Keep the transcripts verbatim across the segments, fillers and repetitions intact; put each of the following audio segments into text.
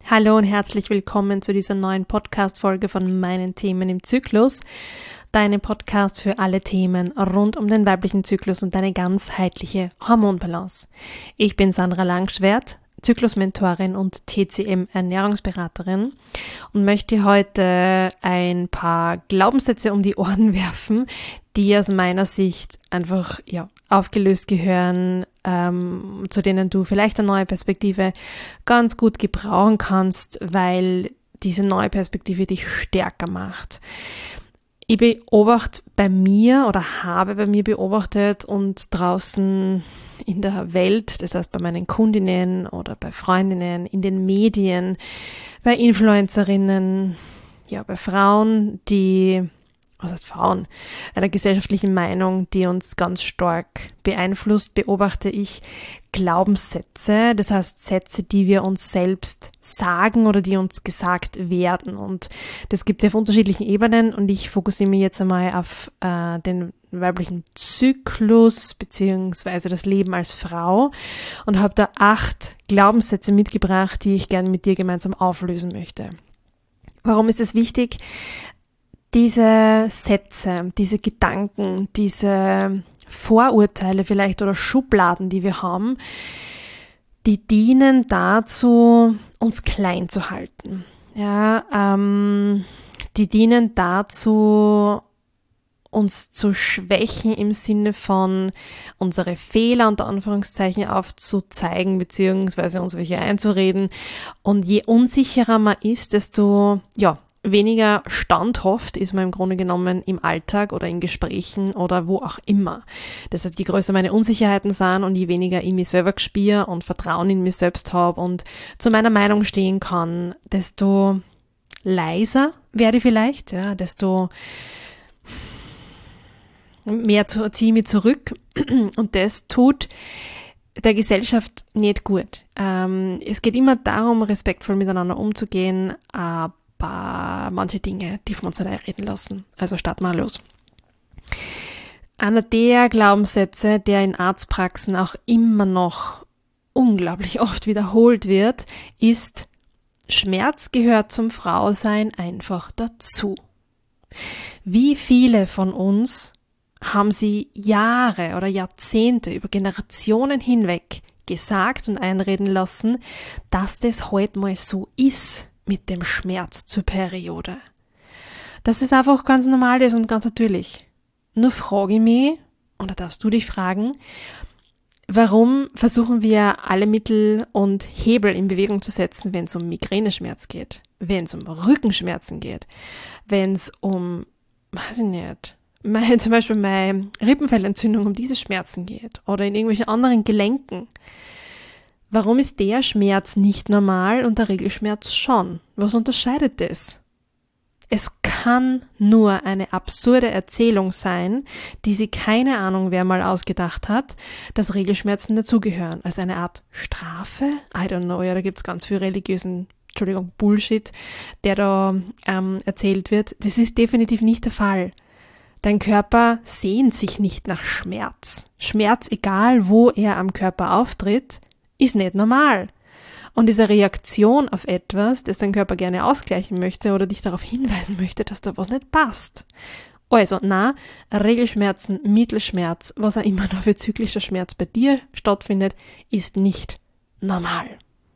Hallo und herzlich willkommen zu dieser neuen Podcast-Folge von meinen Themen im Zyklus. Deinem Podcast für alle Themen rund um den weiblichen Zyklus und deine ganzheitliche Hormonbalance. Ich bin Sandra Langschwert, Zyklusmentorin und T C M-Ernährungsberaterin und möchte heute ein paar Glaubenssätze um die Ohren werfen, die aus meiner Sicht einfach ja aufgelöst gehören, ähm, zu denen du vielleicht eine neue Perspektive ganz gut gebrauchen kannst, weil diese neue Perspektive dich stärker macht. Ich beobachte bei mir oder habe bei mir beobachtet und draußen in der Welt, das heißt bei meinen Kundinnen oder bei Freundinnen, in den Medien, bei Influencerinnen, ja, bei Frauen, die, was heißt Frauen, einer gesellschaftlichen Meinung, die uns ganz stark beeinflusst, beobachte ich Glaubenssätze, das heißt Sätze, die wir uns selbst sagen oder die uns gesagt werden. Und das gibt es auf unterschiedlichen Ebenen und ich fokussiere mich jetzt einmal auf äh, den weiblichen Zyklus beziehungsweise das Leben als Frau und habe da acht Glaubenssätze mitgebracht, die ich gerne mit dir gemeinsam auflösen möchte. Warum ist es wichtig? Diese Sätze, diese Gedanken, diese Vorurteile vielleicht oder Schubladen, die wir haben, die dienen dazu, uns klein zu halten. Ja, ähm, die dienen dazu, uns zu schwächen im Sinne von unsere Fehler unter Anführungszeichen aufzuzeigen, beziehungsweise uns welche einzureden. Und je unsicherer man ist, desto, ja, weniger standhaft ist man im Grunde genommen im Alltag oder in Gesprächen oder wo auch immer. Das heißt, je größer meine Unsicherheiten sind und je weniger ich mich selber spüre und Vertrauen in mich selbst habe und zu meiner Meinung stehen kann, desto leiser werde ich vielleicht, ja, desto mehr ziehe ich mich zurück und das tut der Gesellschaft nicht gut. Ähm, es geht immer darum, respektvoll miteinander umzugehen, aber manche Dinge dürfen wir uns nicht einreden lassen. Also starten wir los. Einer der Glaubenssätze, der in Arztpraxen auch immer noch unglaublich oft wiederholt wird, ist: Schmerz gehört zum Frausein einfach dazu. Wie viele von uns haben sie Jahre oder Jahrzehnte über Generationen hinweg gesagt und einreden lassen, dass das heute mal so ist mit dem Schmerz zur Periode. Das ist einfach ganz normal ist und ganz natürlich. Nur frage ich mich, oder darfst du dich fragen, warum versuchen wir alle Mittel und Hebel in Bewegung zu setzen, wenn es um Migräneschmerz geht, wenn es um Rückenschmerzen geht, wenn es um, weiß ich nicht, mein, zum Beispiel meine Rippenfellentzündung, um diese Schmerzen geht oder in irgendwelchen anderen Gelenken. Warum ist der Schmerz nicht normal und der Regelschmerz schon? Was unterscheidet das? Es kann nur eine absurde Erzählung sein, die sich keine Ahnung wer mal ausgedacht hat, dass Regelschmerzen dazugehören. Als eine Art Strafe? I don't know, ja, da gibt's ganz viel religiösen, Entschuldigung, Bullshit, der da ähm, erzählt wird. Das ist definitiv nicht der Fall. Dein Körper sehnt sich nicht nach Schmerz. Schmerz, egal wo er am Körper auftritt, ist nicht normal. Und diese Reaktion auf etwas, das dein Körper gerne ausgleichen möchte oder dich darauf hinweisen möchte, dass da was nicht passt. Also, na, Regelschmerzen, Mittelschmerz, was auch immer noch für zyklischer Schmerz bei dir stattfindet, ist nicht normal.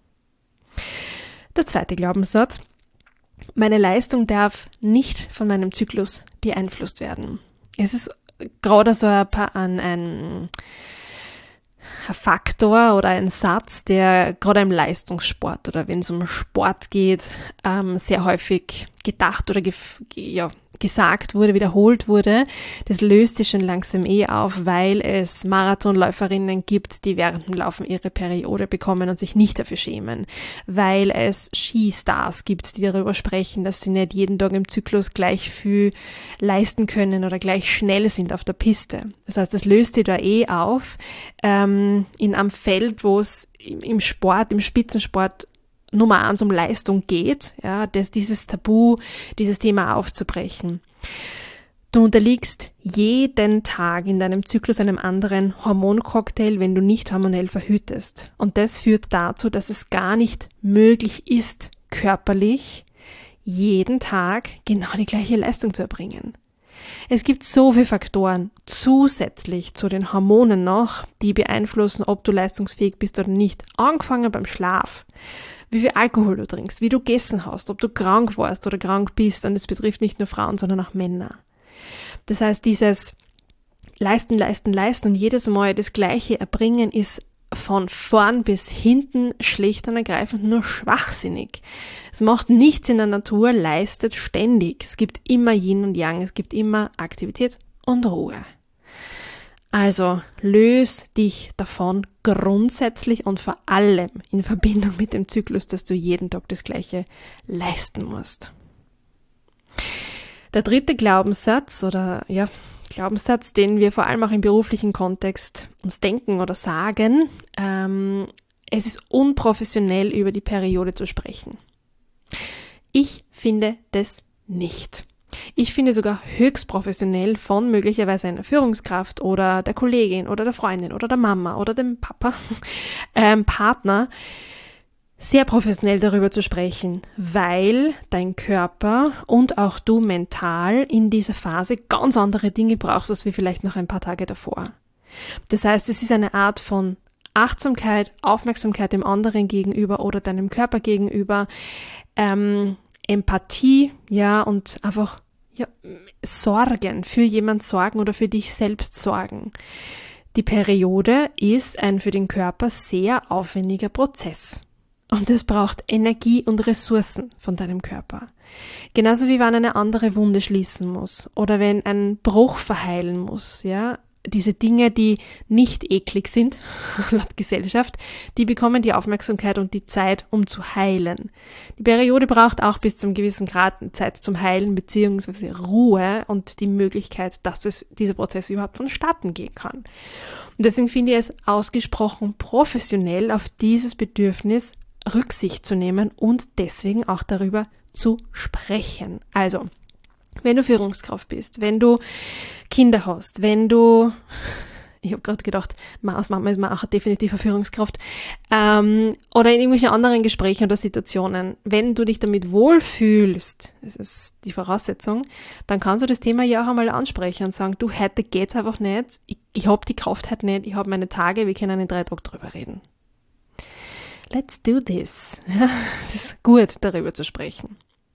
Der zweite Glaubenssatz: Meine Leistung darf nicht von meinem Zyklus beeinflusst werden. Es ist gerade so ein, ein, ein ein Faktor oder ein Satz, der gerade im Leistungssport oder wenn es um Sport geht, ähm, sehr häufig gedacht oder gef- ja, gesagt wurde, wiederholt wurde. Das löst sich schon langsam eh auf, weil es Marathonläuferinnen gibt, die während dem Laufen ihre Periode bekommen und sich nicht dafür schämen. Weil es Skistars gibt, die darüber sprechen, dass sie nicht jeden Tag im Zyklus gleich viel leisten können oder gleich schnell sind auf der Piste. Das heißt, das löst sich da eh auf ähm, in einem Feld, wo es im Sport, im Spitzensport Nummer eins um Leistung geht, ja, das, dieses Tabu, dieses Thema aufzubrechen. Du unterliegst jeden Tag in deinem Zyklus einem anderen Hormoncocktail, wenn du nicht hormonell verhütest. Und das führt dazu, dass es gar nicht möglich ist, körperlich jeden Tag genau die gleiche Leistung zu erbringen. Es gibt so viele Faktoren zusätzlich zu den Hormonen noch, die beeinflussen, ob du leistungsfähig bist oder nicht. Angefangen beim Schlaf, wie viel Alkohol du trinkst, wie du gegessen hast, ob du krank warst oder krank bist. Und es betrifft nicht nur Frauen, sondern auch Männer. Das heißt, dieses Leisten, leisten, leisten und jedes Mal das Gleiche erbringen ist von vorn bis hinten schlicht und ergreifend nur schwachsinnig. Es macht nichts in der Natur, leistet ständig. Es gibt immer Yin und Yang, es gibt immer Aktivität und Ruhe. Also löse dich davon grundsätzlich und vor allem in Verbindung mit dem Zyklus, dass du jeden Tag das Gleiche leisten musst. Der dritte Glaubenssatz oder ja, Glaubenssatz, den wir vor allem auch im beruflichen Kontext uns denken oder sagen, ähm, es ist unprofessionell, über die Periode zu sprechen. Ich finde das nicht. Ich finde sogar höchst professionell von möglicherweise einer Führungskraft oder der Kollegin oder der Freundin oder der Mama oder dem Papa, ähm, Partner, sehr professionell darüber zu sprechen, weil dein Körper und auch du mental in dieser Phase ganz andere Dinge brauchst, als wie vielleicht noch ein paar Tage davor. Das heißt, es ist eine Art von Achtsamkeit, Aufmerksamkeit dem anderen gegenüber oder deinem Körper gegenüber, ähm, Empathie, ja, und einfach ja, Sorgen, für jemand sorgen oder für dich selbst sorgen. Die Periode ist ein für den Körper sehr aufwendiger Prozess. Und es braucht Energie und Ressourcen von deinem Körper. Genauso wie wenn eine andere Wunde schließen muss oder wenn ein Bruch verheilen muss, ja. Diese Dinge, die nicht eklig sind, laut Gesellschaft, die bekommen die Aufmerksamkeit und die Zeit, um zu heilen. Die Periode braucht auch bis zum gewissen Grad Zeit zum Heilen beziehungsweise Ruhe und die Möglichkeit, dass es, dieser Prozess überhaupt vonstatten gehen kann. Und deswegen finde ich es ausgesprochen professionell, auf dieses Bedürfnis Rücksicht zu nehmen und deswegen auch darüber zu sprechen. Also, wenn du Führungskraft bist, wenn du Kinder hast, wenn du, ich habe gerade gedacht, als Mama ist man auch definitiv eine Führungskraft, ähm, oder in irgendwelchen anderen Gesprächen oder Situationen, wenn du dich damit wohlfühlst, das ist die Voraussetzung, dann kannst du das Thema ja auch einmal ansprechen und sagen, du, heute geht's einfach nicht, ich, ich habe die Kraft heute nicht, ich habe meine Tage, wir können in drei Tagen drüber reden. Let's do this. Ja, es ist gut, darüber zu sprechen.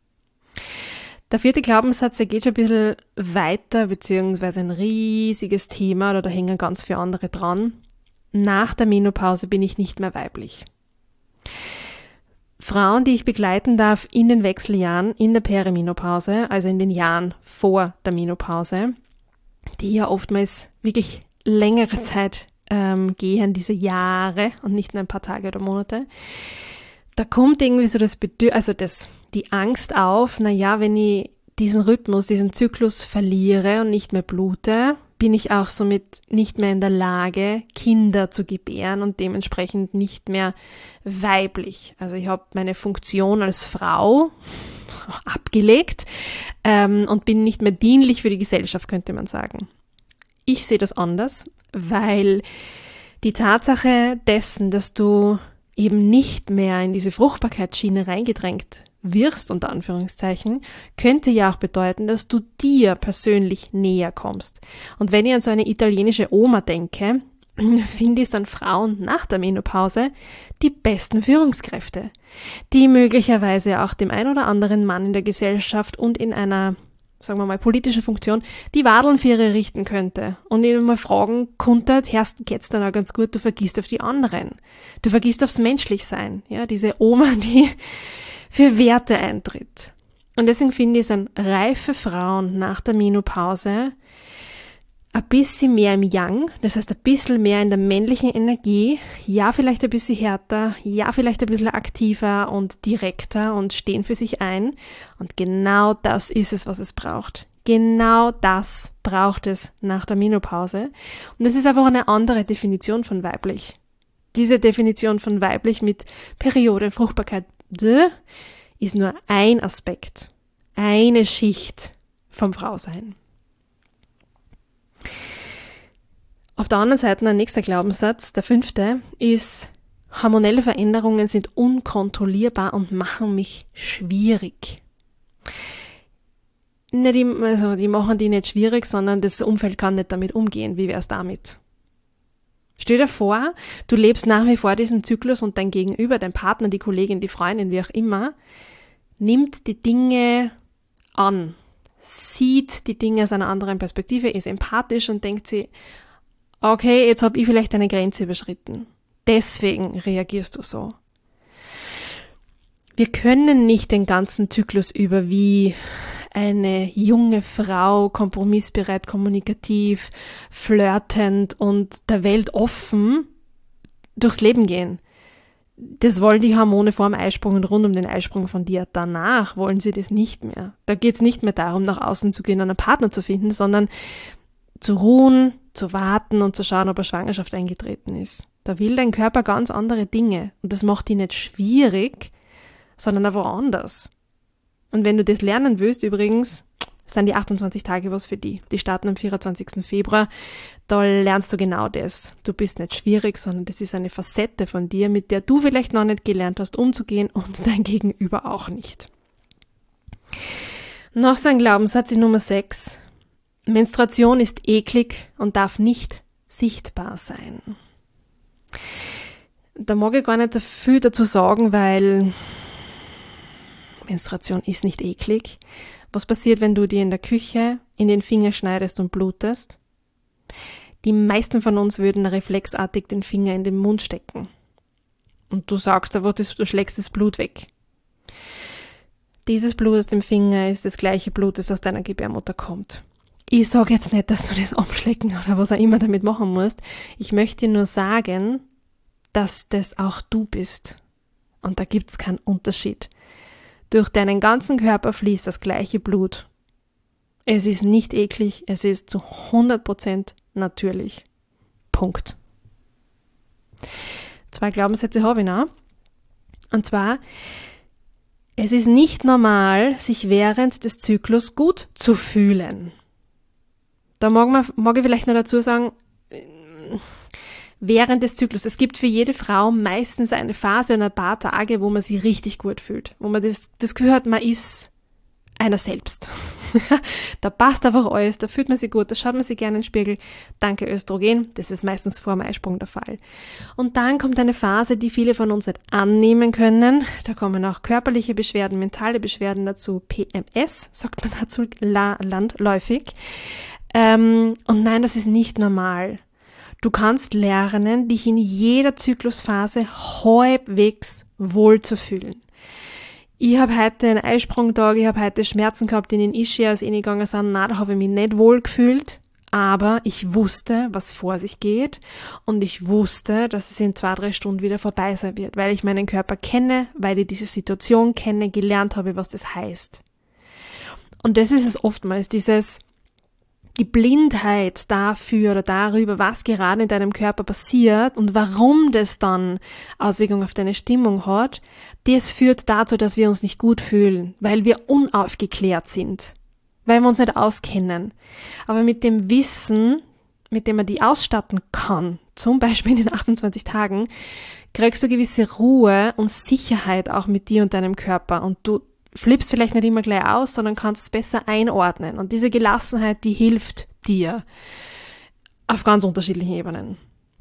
Der vierte Glaubenssatz, der geht schon ein bisschen weiter, beziehungsweise ein riesiges Thema, oder da hängen ganz viele andere dran. Nach der Menopause bin ich nicht mehr weiblich. Frauen, die ich begleiten darf in den Wechseljahren, in der Perimenopause, also in den Jahren vor der Menopause, die ja oftmals wirklich längere Zeit ähm, gehen, diese Jahre und nicht nur ein paar Tage oder Monate, da kommt irgendwie so das Bedürfnis, also das, die Angst auf, na ja, wenn ich diesen Rhythmus, diesen Zyklus verliere und nicht mehr blute, bin ich auch somit nicht mehr in der Lage, Kinder zu gebären und dementsprechend nicht mehr weiblich. Also ich habe meine Funktion als Frau abgelegt ähm, und bin nicht mehr dienlich für die Gesellschaft, könnte man sagen. Ich sehe das anders, weil die Tatsache dessen, dass du eben nicht mehr in diese Fruchtbarkeitsschiene reingedrängt wirst, unter Anführungszeichen, könnte ja auch bedeuten, dass du dir persönlich näher kommst. Und wenn ich an so eine italienische Oma denke, finde ich dann Frauen nach der Menopause die besten Führungskräfte, die möglicherweise auch dem ein oder anderen Mann in der Gesellschaft und in einer, sagen wir mal, politischen Funktion die Wadeln für ihre richten könnte und ihnen mal fragen konnte, Herrst, geht's dann auch ganz gut, du vergisst auf die anderen. Du vergisst aufs Menschlichsein, ja, diese Oma, die für Werte eintritt. Und deswegen finde ich, sind reife Frauen nach der Menopause ein bisschen mehr im Yang, das heißt ein bisschen mehr in der männlichen Energie, ja vielleicht ein bisschen härter, ja vielleicht ein bisschen aktiver und direkter und stehen für sich ein. Und genau das ist es, was es braucht. Genau das braucht es nach der Menopause. Und das ist einfach eine andere Definition von weiblich. Diese Definition von weiblich mit Periode, Fruchtbarkeit, ist nur ein Aspekt, eine Schicht vom Frausein. Auf der anderen Seite, ein nächster Glaubenssatz, der fünfte, ist Hormonelle Veränderungen sind unkontrollierbar und machen mich schwierig. Nicht, im- also die machen die nicht schwierig, sondern das Umfeld kann nicht damit umgehen. Wie wär's damit? Stell dir vor, du lebst nach wie vor diesen Zyklus und dein Gegenüber, dein Partner, die Kollegin, die Freundin, wie auch immer, nimmt die Dinge an, sieht die Dinge aus einer anderen Perspektive, ist empathisch und denkt sie, okay, jetzt habe ich vielleicht eine Grenze überschritten. Deswegen reagierst du so. Wir können nicht den ganzen Zyklus über wie eine junge Frau, kompromissbereit, kommunikativ, flirtend und der Welt offen durchs Leben gehen. Das wollen die Hormone vor dem Eisprung und rund um den Eisprung von dir. Danach wollen sie das nicht mehr. Da geht es nicht mehr darum, nach außen zu gehen und einen Partner zu finden, sondern zu ruhen, zu warten und zu schauen, ob eine Schwangerschaft eingetreten ist. Da will dein Körper ganz andere Dinge. Und das macht die nicht schwierig, sondern einfach anders. Und wenn du das lernen willst, übrigens, sind die achtundzwanzig Tage was für die. Die starten am vierundzwanzigsten Februar. Da lernst du genau das. Du bist nicht schwierig, sondern das ist eine Facette von dir, mit der du vielleicht noch nicht gelernt hast, umzugehen und dein Gegenüber auch nicht. Noch so ein Glaubenssatz in Nummer sechs. Menstruation ist eklig und darf nicht sichtbar sein. Da mag ich gar nicht viel dazu sagen, weil Menstruation ist nicht eklig. Was passiert, wenn du dir in der Küche in den Finger schneidest und blutest? Die meisten von uns würden reflexartig den Finger in den Mund stecken. Und du sagst einfach, du schlägst das Blut weg. Dieses Blut aus dem Finger ist das gleiche Blut, das aus deiner Gebärmutter kommt. Ich sage jetzt nicht, dass du das abschlecken oder was auch immer damit machen musst. Ich möchte dir nur sagen, dass das auch du bist. Und da gibt es keinen Unterschied. Durch deinen ganzen Körper fließt das gleiche Blut. Es ist nicht eklig, es ist zu hundert Prozent natürlich. Punkt. Zwei Glaubenssätze habe ich noch. Und zwar, es ist nicht normal, sich während des Zyklus gut zu fühlen. Da mag, man, mag ich vielleicht noch dazu sagen, während des Zyklus. Es gibt für jede Frau meistens eine Phase und ein paar Tage, wo man sich richtig gut fühlt. Wo man das, das Gefühl hat, man ist einer selbst. Da passt einfach alles, da fühlt man sich gut, da schaut man sich gerne in den Spiegel. Danke Östrogen, das ist meistens vor dem Eisprung der Fall. Und dann kommt eine Phase, die viele von uns nicht annehmen können. Da kommen auch körperliche Beschwerden, mentale Beschwerden dazu, P M S, sagt man dazu la- landläufig. Ähm, und nein, das ist nicht normal. Du kannst lernen, dich in jeder Zyklusphase halbwegs wohlzufühlen. Ich habe heute einen Eisprungtag, ich habe heute Schmerzen gehabt in den Ischias, die reingegangen sind. Nein, da habe ich mich nicht wohl gefühlt, aber ich wusste, was vor sich geht und ich wusste, dass es in zwei, drei Stunden wieder vorbei sein wird, weil ich meinen Körper kenne, weil ich diese Situation kenne, gelernt habe, was das heißt. Und das ist es oftmals, dieses die Blindheit dafür oder darüber, was gerade in deinem Körper passiert und warum das dann Auswirkungen auf deine Stimmung hat, das führt dazu, dass wir uns nicht gut fühlen, weil wir unaufgeklärt sind, weil wir uns nicht auskennen. Aber mit dem Wissen, mit dem man die ausstatten kann, zum Beispiel in den achtundzwanzig Tagen, kriegst du gewisse Ruhe und Sicherheit auch mit dir und deinem Körper und du flippst vielleicht nicht immer gleich aus, sondern kannst es besser einordnen. Und diese Gelassenheit, die hilft dir auf ganz unterschiedlichen Ebenen.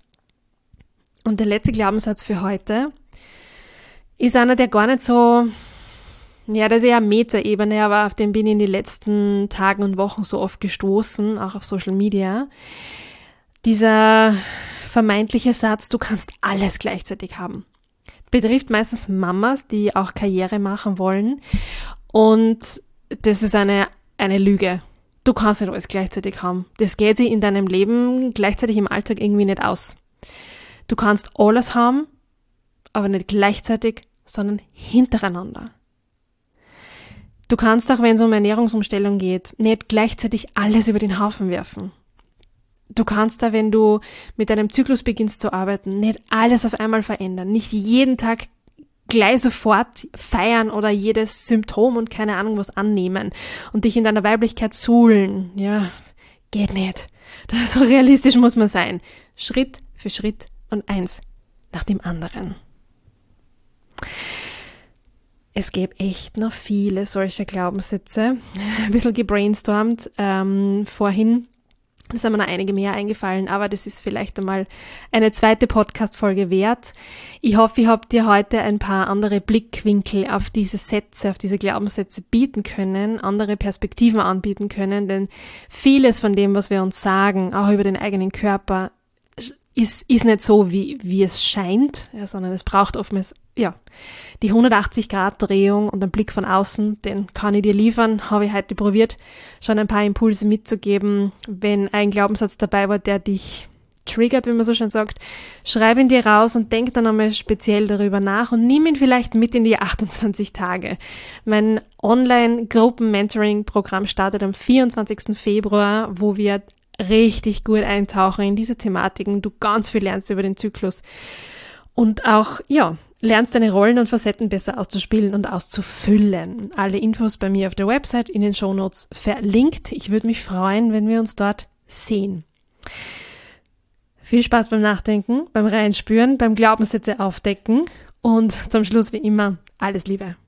Und der letzte Glaubenssatz für heute ist einer, der gar nicht so, ja, das ist eher Meta-Ebene, aber auf den bin ich in den letzten Tagen und Wochen so oft gestoßen, auch auf Social Media. Dieser vermeintliche Satz, du kannst alles gleichzeitig haben. Betrifft meistens Mamas, die auch Karriere machen wollen. Und das ist eine, eine Lüge. Du kannst nicht alles gleichzeitig haben. Das geht sich in deinem Leben gleichzeitig im Alltag irgendwie nicht aus. Du kannst alles haben, aber nicht gleichzeitig, sondern hintereinander. Du kannst auch, wenn es um Ernährungsumstellung geht, nicht gleichzeitig alles über den Haufen werfen. Du kannst da, wenn du mit deinem Zyklus beginnst zu arbeiten, nicht alles auf einmal verändern. Nicht jeden Tag gleich sofort feiern oder jedes Symptom und keine Ahnung was annehmen und dich in deiner Weiblichkeit suhlen. Ja, geht nicht. Das, so realistisch muss man sein. Schritt für Schritt und eins nach dem anderen. Es gäbe echt noch viele solcher Glaubenssätze. Ein bisschen gebrainstormt ähm, vorhin. Da sind mir noch einige mehr eingefallen, aber das ist vielleicht einmal eine zweite Podcast-Folge wert. Ich hoffe, ich habe dir heute ein paar andere Blickwinkel auf diese Sätze, auf diese Glaubenssätze bieten können, andere Perspektiven anbieten können, denn vieles von dem, was wir uns sagen, auch über den eigenen Körper, ist, ist nicht so, wie, wie es scheint, ja, sondern es braucht oftmals, ja, die hundertachtzig Grad Drehung und einen Blick von außen, den kann ich dir liefern, habe ich heute probiert, schon ein paar Impulse mitzugeben. Wenn ein Glaubenssatz dabei war, der dich triggert, wie man so schön sagt, schreib ihn dir raus und denk dann einmal speziell darüber nach und nimm ihn vielleicht mit in die achtundzwanzig Tage. Mein Online-Gruppen-Mentoring-Programm startet am vierundzwanzigsten Februar, wo wir richtig gut eintauchen in diese Thematiken, du ganz viel lernst über den Zyklus und auch, ja, lernst deine Rollen und Facetten besser auszuspielen und auszufüllen. Alle Infos bei mir auf der Website in den Shownotes verlinkt. Ich würde mich freuen, wenn wir uns dort sehen. Viel Spaß beim Nachdenken, beim Reinspüren, beim Glaubenssätze aufdecken und zum Schluss wie immer alles Liebe.